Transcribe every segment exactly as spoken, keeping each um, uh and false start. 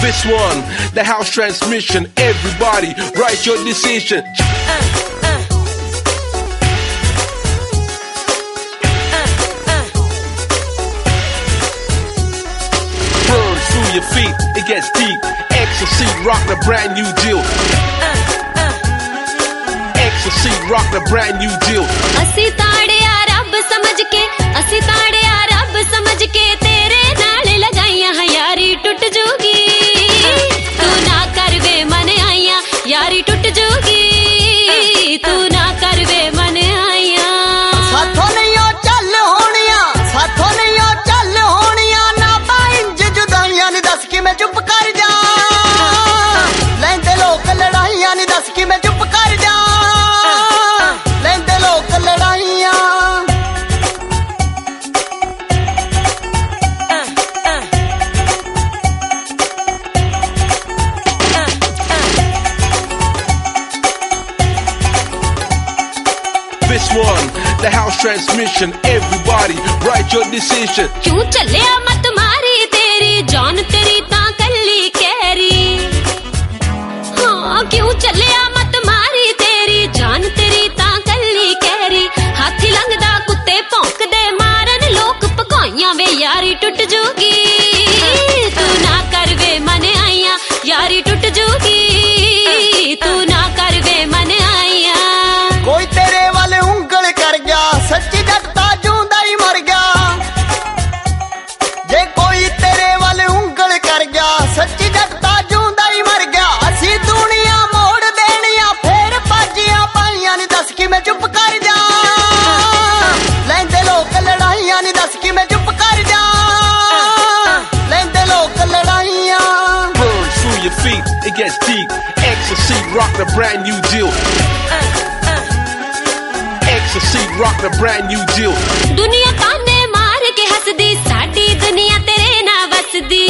This one, the house transmission. Everybody, write your decision. Uh, uh. Burn through your feet, it gets deep. Ecstasy, rock the brand new deal. Uh, uh. Ecstasy, rock the brand new deal. ਅਸੀਂ ਤਾੜਿਆ ਰੱਬ ਸਮਝ ਕੇ, ਅਸੀਂ ਤਾੜਿਆ ਰੱਬ ਸਮਝ ਕੇ, ਤੇਰੇ ਨਾਲ ਲਗਾਈਆਂ ਯਾਰੀ ਟੁੱਟ ਜੂਗੀ। ਤੂੰ ਨਾ ਕਰ ਵੇ ਮਨ ਆਈਆਂ, ਯਾਰੀ ਟੁੱਟ ਜੂਗੀ। ਤੂੰ ਨਾ ਕਰ ਵੇ ਮਨ ਆਈਆਂ। ਸਾਥੋਂ ਨਹੀਂ ਉਹ ਚੱਲ ਹੋਣੀਆਂ, ਸਾਥੋਂ ਨਹੀਂ ਉਹ ਚੱਲ ਹੋਣੀਆਂ, ਨਾ ਤਾਂ ਇੰਜ ਜੁਦਾਈਆਂ ਨੀ ਦੱਸ ਕਿ ਮੈਂ ਚੁੱਪ ਕਰ ਜਾ। ਲੈਂਦੇ ਲੋਕ ਲੜਾਈਆਂ ਨੀ ਦੱਸ ਕਿ ਮੈਂ ਚੁੱਪ ਕਰ ਜਾ। ਲੈਂਦੇ ਲੋਕ ਲੜਾਈਆਂ। This one, the house transmission. Everybody, write your decision. क्यों चलिया मत मारी तेरी जान, तेरी तां कल्ली कैरी। हाँ क्यों चलिया मत मारी तेरी जान, तेरी तां कल्ली कैरी। हाथी लंघदा कुत्ते भौंकदे मारन लोक भगाइयां वे, यारी टुट जूगी। तू ना कर वे मन आईयां, यारी टुट जूगी। तू ना कर वे मन आईयां। कोई तेरे वाले ਉਂਗਲ कर गया, सच्ची जगता जूंदा ही मर गया। जे कोई तेरे वाले ਉਂਗਲ कर गया, सच्ची जगता जूंदा ही मर गया। असी दुनिया मोड़ देनिया, फेर भाजियां पाइयां नी दस कि मैं चुप कर जा। लैंदे लोक लड़ाइयां नी दस कि मैं चुप कर जा। लैंदे लोक लड़ाइयां। Burn through your feet, it gets deep. Ecstasy, rock the brand new deal. Ecstasy, rock the brand new deal. दुनिया ताने मार के हसदी, साडी दुनिया तेरे ना वसदी।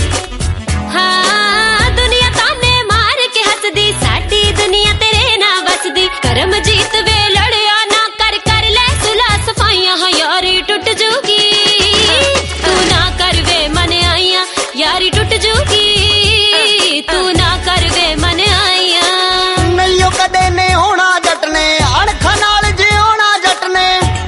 हाँ दुनिया ताने मार के हसदी, साडी दुनिया तेरे ना वसदी। करम जीत वे लड़िया ना कर, कर ले सुलह सफाइयां, हाँ यारी टुट जूगी। तू ना कर वे मन आईयां, यारी टुट जूगी। तू ना कर वे मन आईयां। नहीं ओ कदे ने होना जट ने, अणखां नाल जिउणा जट ने।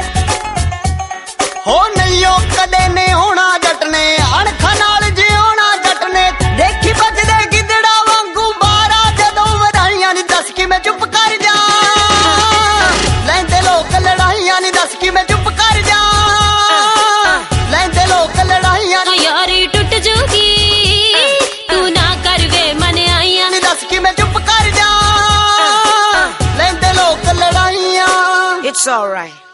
हो नहीं ओ कदे ने होना जट ने, अणखां नाल जिउणा जट ने। देखी बजदे गिदड़ा वांगू बारा, जदों वधाइयां नी दस कि मैं चुप कर जा। लैंदे लोक लड़ाइयां नी दस कि मैं चुप कर जा। लैंदे लोक लड़ाइयां हाँ यारी टुट जूगी। तू ना कर वे मन आईयां। नी दस कि मैं चुप कर जा। लैंदे लोक लड़ाइयां। It's alright.